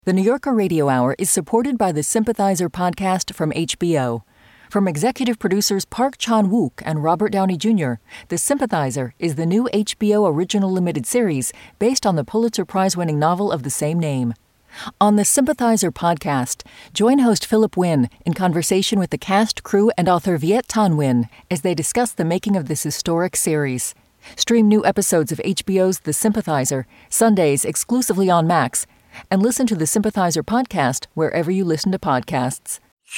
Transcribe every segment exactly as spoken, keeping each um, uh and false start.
The New Yorker Radio Hour is supported by the Sympathizer podcast from H B O. From executive producers Park Chan-wook and Robert Downey Junior, The Sympathizer is the new H B O original limited series based on the Pulitzer Prize-winning novel of the same name. On the Sympathizer podcast, join host Philip Wynn in conversation with the cast, crew, and author Viet Thanh Nguyen as they discuss the making of this historic series. Stream new episodes of H B O's The Sympathizer, Sundays exclusively on Max, and listen to the Sympathizer podcast wherever you listen to podcasts.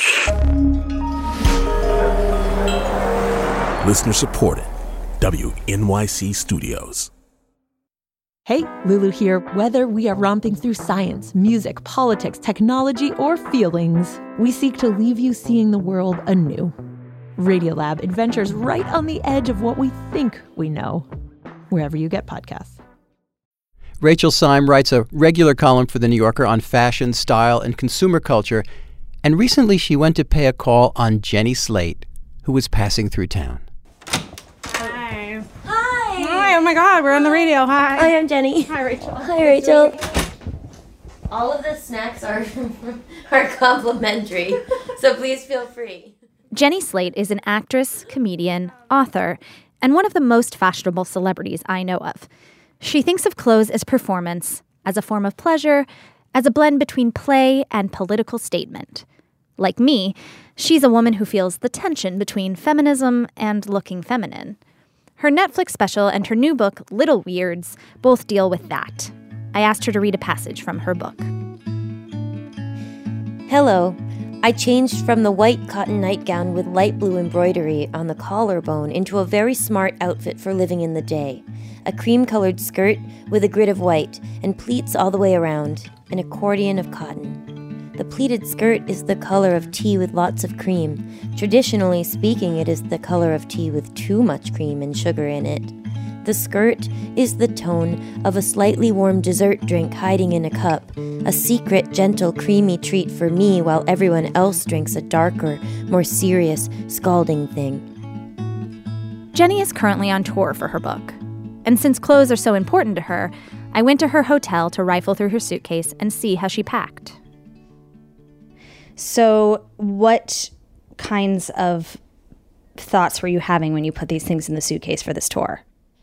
Listener supported. W N Y C Studios. Hey, Lulu here. Whether we are romping through science, music, politics, technology, or feelings, we seek to leave you seeing the world anew. Radiolab adventures right on the edge of what we think we know, wherever you get podcasts. Rachel Syme writes a regular column for The New Yorker on fashion, style, and consumer culture, and recently she went to pay a call on Jenny Slate, who was passing through town. Hi. Hi. Hi, oh my God, we're on the radio. Hi. Hi, I'm Jenny. Hi, Rachel. Hi, Rachel. All of the snacks are, are complimentary, so please feel free. Jenny Slate is an actress, comedian, author, and one of the most fashionable celebrities I know of. She thinks of clothes as performance, as a form of pleasure, as a blend between play and political statement. Like me, she's a woman who feels the tension between feminism and looking feminine. Her Netflix special and her new book, Little Weirds, both deal with that. I asked her to read a passage from her book. Hello. I changed from the white cotton nightgown with light blue embroidery on the collarbone into a very smart outfit for living in the day. A cream-colored skirt with a grid of white and pleats all the way around, an accordion of cotton. The pleated skirt is the color of tea with lots of cream. Traditionally speaking, it is the color of tea with too much cream and sugar in it. The skirt is the tone of a slightly warm dessert drink hiding in a cup, a secret, gentle, creamy treat for me while everyone else drinks a darker, more serious, scalding thing. Jenny is currently on tour for her book. And since clothes are so important to her, I went to her hotel to rifle through her suitcase and see how she packed. So what kinds of thoughts were you having when you put these things in the suitcase for this tour?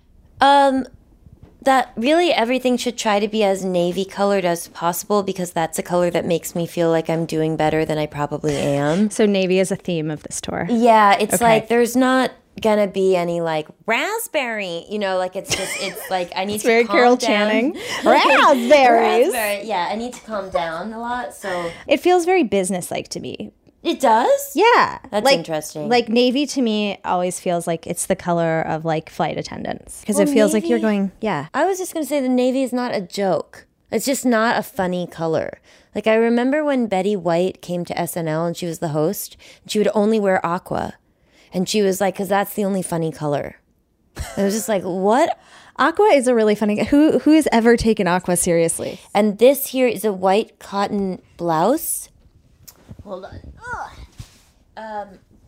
Um, that really everything should try to be as navy colored as possible because that's a color that makes me feel like I'm doing better than I probably am. So navy is a theme of this tour. Yeah, it's Okay. like there's not gonna be any like raspberry, you know, like it's just it's like I need It's to very calm Carol down. Channing. Raspberries. Raspberry. Yeah, I need to calm down a lot. So It feels very businesslike to me. it does. Yeah. That's like, interesting. Like navy to me always feels like it's the color of like flight attendants. Because Well, it feels like you're navy- going, yeah. I was just gonna say the navy is not a joke. It's just not a funny color. Like I remember when Betty White came to S N L and she was the host, and she would only wear aqua. And she was like, because that's the only funny color. And it was just like, what? Aqua is a really funny. Who who has ever taken aqua seriously? And this here is a white cotton blouse. Hold on. Ugh. Um,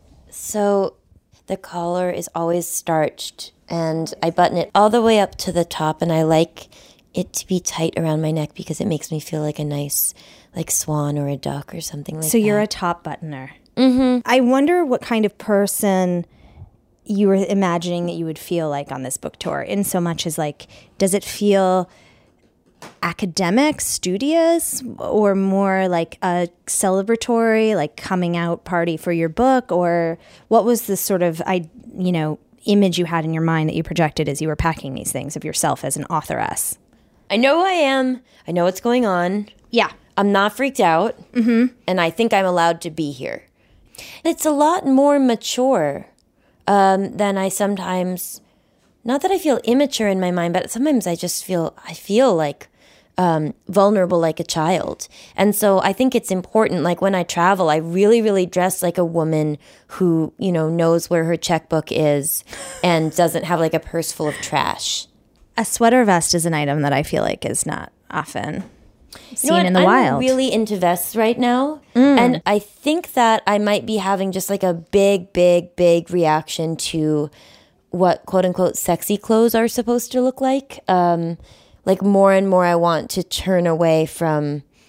so the collar is always starched, and I button it all the way up to the top, and I like it to be tight around my neck because it makes me feel like a nice, like swan or a duck or something like that. So you're a top buttoner. Mm-hmm. I wonder what kind of person you were imagining that you would feel like on this book tour, in so much as like, does it feel academic, studious, or more like a celebratory, like coming out party for your book? Or what was the sort of, I, you know, image you had in your mind that you projected as you were packing these things of yourself as an authoress? I know who I am. I know what's going on. Yeah. I'm not freaked out. Mm-hmm. And I think I'm allowed to be here. It's a lot more mature um, than I sometimes, not that I feel immature in my mind, but sometimes I just feel, I feel like um, vulnerable like a child. And so I think it's important, like when I travel, I really, really dress like a woman who, you know, knows where her checkbook is and doesn't have like a purse full of trash. A sweater vest is an item that I feel like is not often seen You know what? in the I'm wild. really into vests right now. Mm. And I think that I might be having just like a big, big, big reaction to what quote unquote sexy clothes are supposed to look like. Um, like more and more I want to turn away from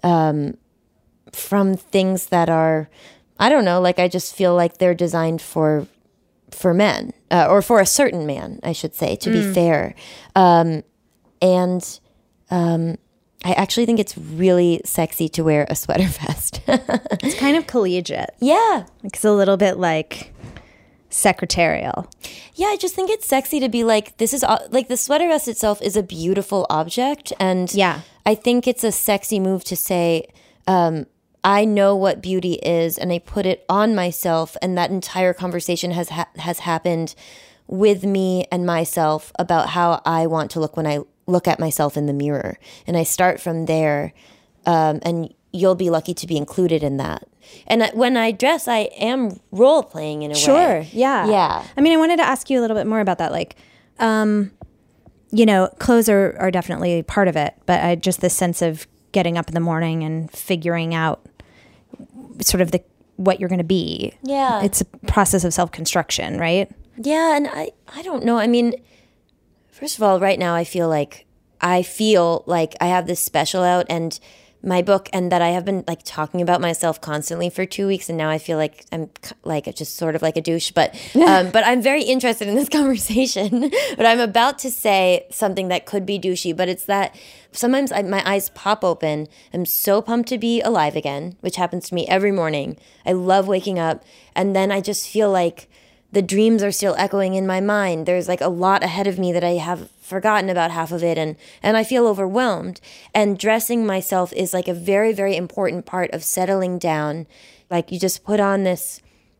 um, from things that are, I don't know, like I just feel like they're designed for for men, uh, or for a certain man, I should say, to mm. be fair. Um, and um, I actually think it's really sexy to wear a sweater vest. It's kind of collegiate. Yeah. It's a little bit like secretarial. Yeah, I just think it's sexy to be like, this is, like the sweater vest itself is a beautiful object. And yeah. I think it's a sexy move to say, um, I know what beauty is, and I put it on myself, and that entire conversation has ha- has happened with me and myself about how I want to look when I look at myself in the mirror. And I start from there, um, and you'll be lucky to be included in that. And when I dress, I am role-playing in a sure, way. Sure, yeah. Yeah. I mean, I wanted to ask you a little bit more about that. Like, um, you know, clothes are, are definitely part of it, but I just this sense of getting up in the morning and figuring out sort of the what you're going to be. Yeah. It's a process of self-construction, right? Yeah, and I, I don't know. I mean, first of all, right now I feel like I feel like I have this special out and my book, and that I have been like talking about myself constantly for two weeks, and now I feel like I'm like just sort of like a douche. But um, but I'm very interested in this conversation. But I'm about to say something that could be douchey, but it's that sometimes I, my eyes pop open. I'm so pumped to be alive again, which happens to me every morning. I love waking up, and then I just feel like the dreams are still echoing in my mind. There's like a lot ahead of me that I have forgotten about half of it, and, and I feel overwhelmed. And dressing myself is like a very, very important part of settling down. Like you just put on this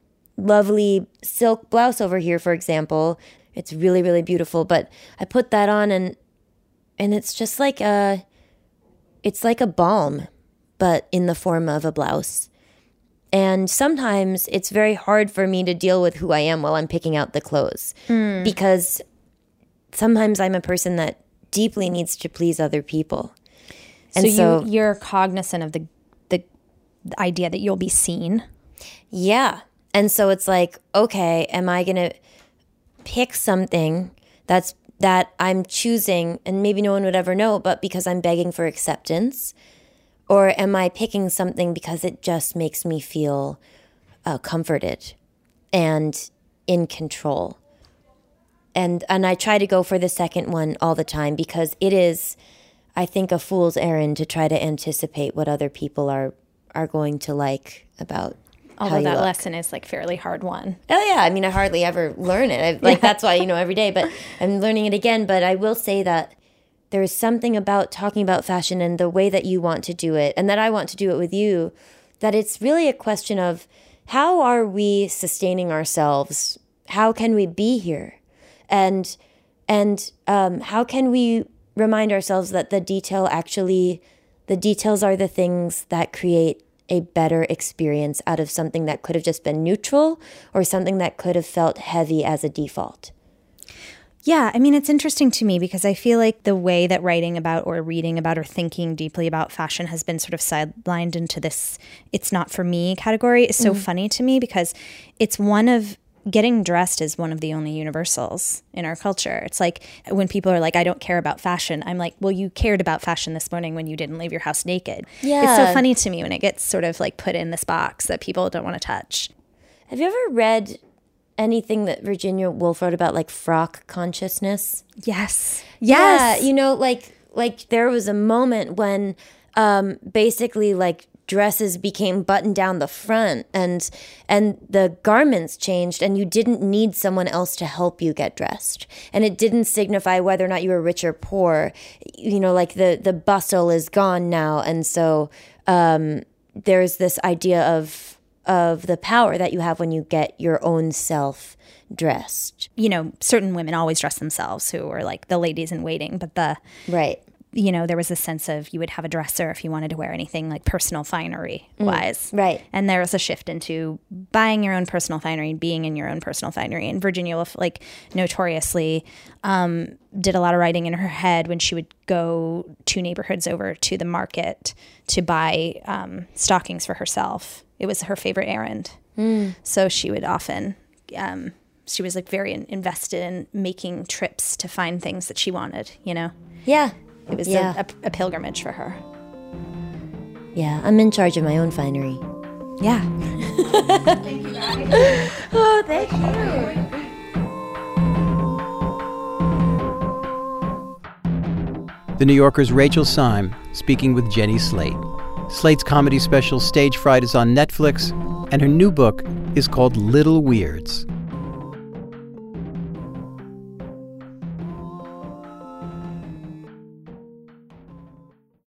lovely silk blouse over here, for example. It's really, really beautiful, but I put that on and and it's just like a, it's like a balm, but in the form of a blouse. And sometimes it's very hard for me to deal with who I am while I'm picking out the clothes. Mm. Because sometimes I'm a person that deeply needs to please other people. And so, so you, you're cognizant of the, the the idea that you'll be seen? Yeah. And so it's like, okay, am I going to pick something that's that I'm choosing, and maybe no one would ever know, but because I'm begging for acceptance? Or am I picking something because it just makes me feel uh, comforted and in control? And and I try to go for the second one all the time, because it is, I think, a fool's errand to try to anticipate what other people are are going to like about Although how you that look. lesson is like fairly hard one. Oh yeah, I mean, I hardly ever learn it. I, like Yeah. that's why, you know, every day. But I'm learning it again. But I will say that there is something about talking about fashion and the way that you want to do it, and that I want to do it with you, that it's really a question of how are we sustaining ourselves? How can we be here? And and um, how can we remind ourselves that the detail actually, the details are the things that create a better experience out of something that could have just been neutral or something that could have felt heavy as a default. Yeah, I mean, it's interesting to me because I feel like the way that writing about or reading about or thinking deeply about fashion has been sort of sidelined into this "it's not for me" category is so mm. funny to me, because it's one of, getting dressed is one of the only universals in our culture. It's like when people are like, I don't care about fashion, I'm like, well, you cared about fashion this morning when you didn't leave your house naked. Yeah. It's so funny to me when it gets sort of like put in this box that people don't want to touch. Have you ever read anything that Virginia Woolf wrote about, like frock consciousness? Yes. Yes. Yeah, you know, like like there was a moment when um, basically like dresses became buttoned down the front, and and the garments changed, and you didn't need someone else to help you get dressed. And it didn't signify whether or not you were rich or poor. You know, like the, the bustle is gone now. And so um, there's this idea of of the power that you have when you get your own self dressed. You know, certain women always dress themselves who are like the ladies in waiting, but the, right. you know, there was a sense of you would have a dresser if you wanted to wear anything like personal finery wise. Mm, right. And there was a shift into buying your own personal finery and being in your own personal finery. And Virginia Woolf, like notoriously, um, did a lot of writing in her head when she would go two neighborhoods over to the market to buy um, stockings for herself. It was her favorite errand. Mm. So she would often, um, she was like very in- invested in making trips to find things that she wanted, you know? Yeah. It was yeah. a, a, a pilgrimage for her. Yeah, I'm in charge of my own finery. Yeah. Thank you. Oh, thank you. The New Yorker's Rachel Syme speaking with Jenny Slate. Slate's comedy special Stage Fright is on Netflix, and her new book is called Little Weirds.